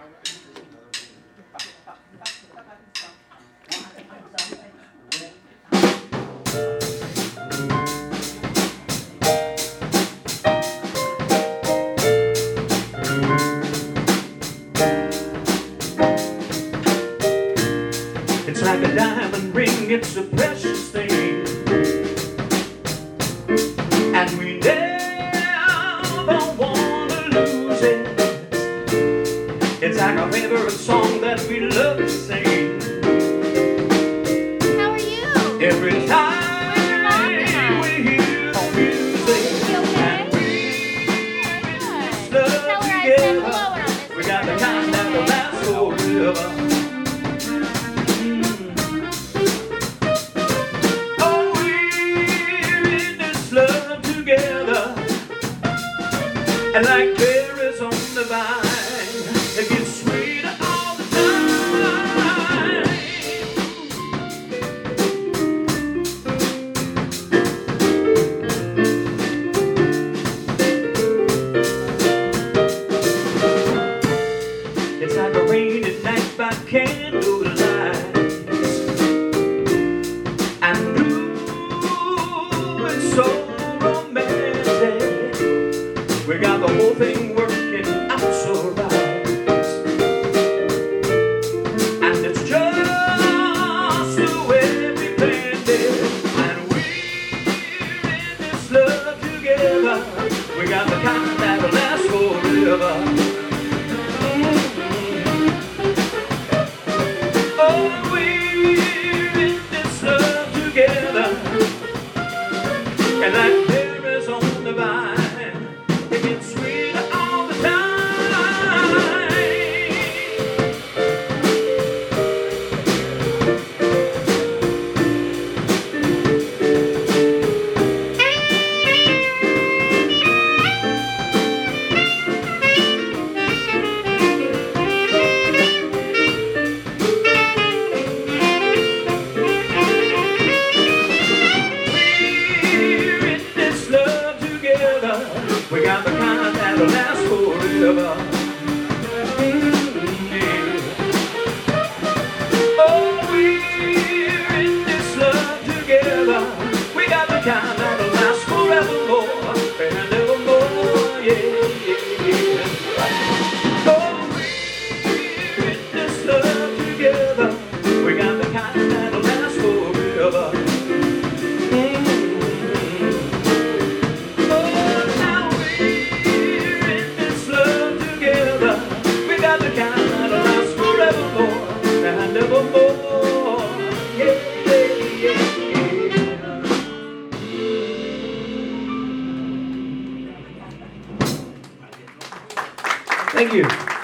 It's like a diamond ring, it's a precious thing, and we never want to lose it. It's like our favorite song that we love to sing. How are you? Every time we hear the music, and we love together, we got the kind that will last forever. And like berries on the vine, it gets sweeter all the time. It's like a rainy night by candlelight, and ooh, it's so romantic. We got the whole thing working out so right, and it's just the way we planned it. And we're in this love together. We got the kind that'll last forever. Oh, we're in this love together, and like berries on the vine. We got the kind that'll last forever. Oh, we're in this love together. We got the kind that'll last forevermore and evermore, yeah, yeah. Oh, we're in this love together. We got the kind that'll last forever. Thank you.